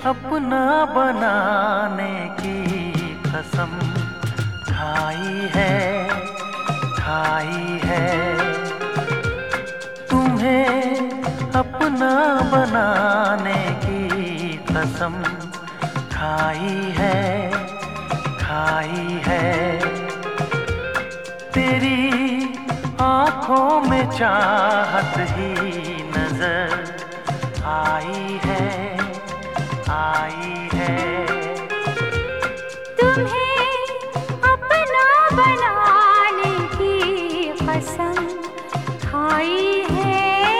अपना बनाने की कसम खाई है तुम्हें अपना बनाने की कसम खाई है तेरी आँखों में चाहत ही नजर आई है तुम्हें अपना बनाने की कसम खाई है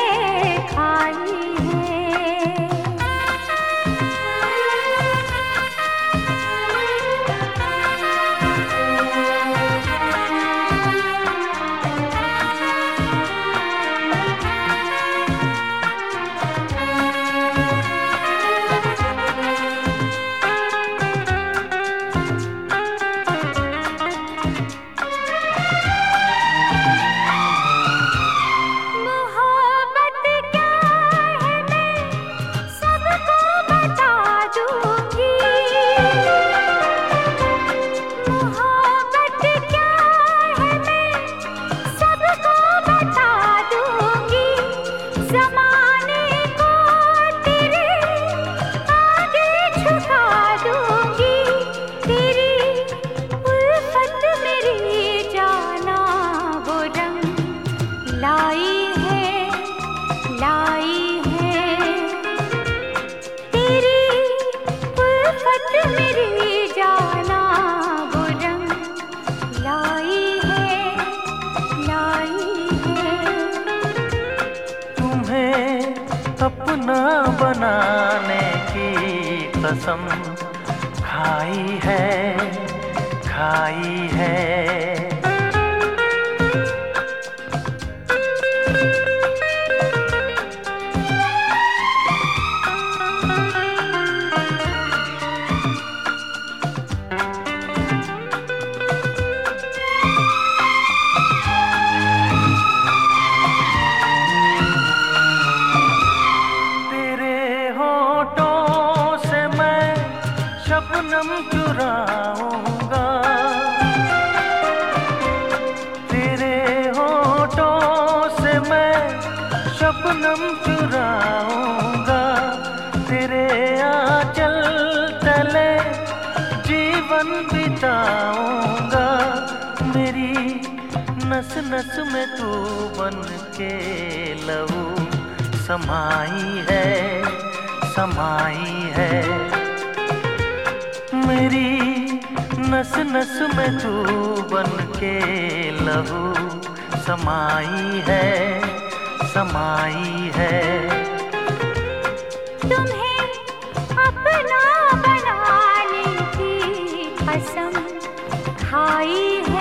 अपना बनाने की कसम खाई है शबनम चुराऊंगा तेरे होठों से मैं शबनम चुराऊंगा तेरे आंचल तले जीवन बिताऊंगा मेरी नस नस में तू बन के लहू समाई है मेरी नस नस में तू बन के लहू समाई है तुम्हें अपना बनाने की कसम खाई है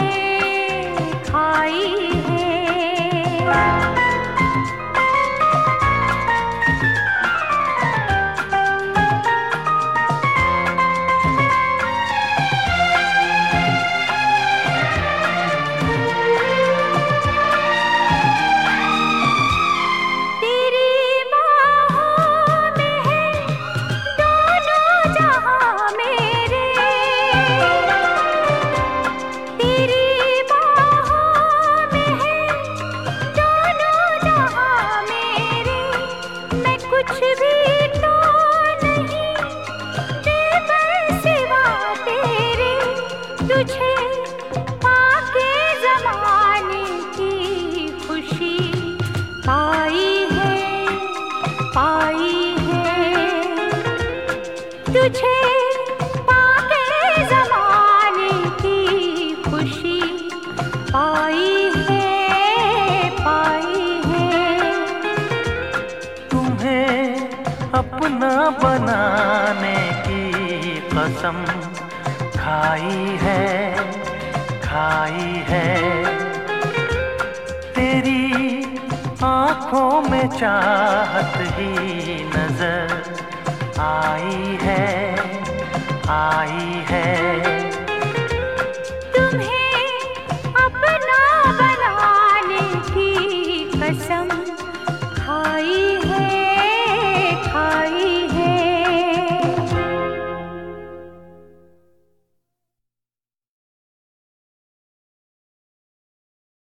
तुझे पाके ज़माने की खुशी पाई है तुझे पाके ज़माने की खुशी पाई है तुम्हें अपना बनाने की कसम खाई है तेरी आँखों में चाहत ही नजर आई है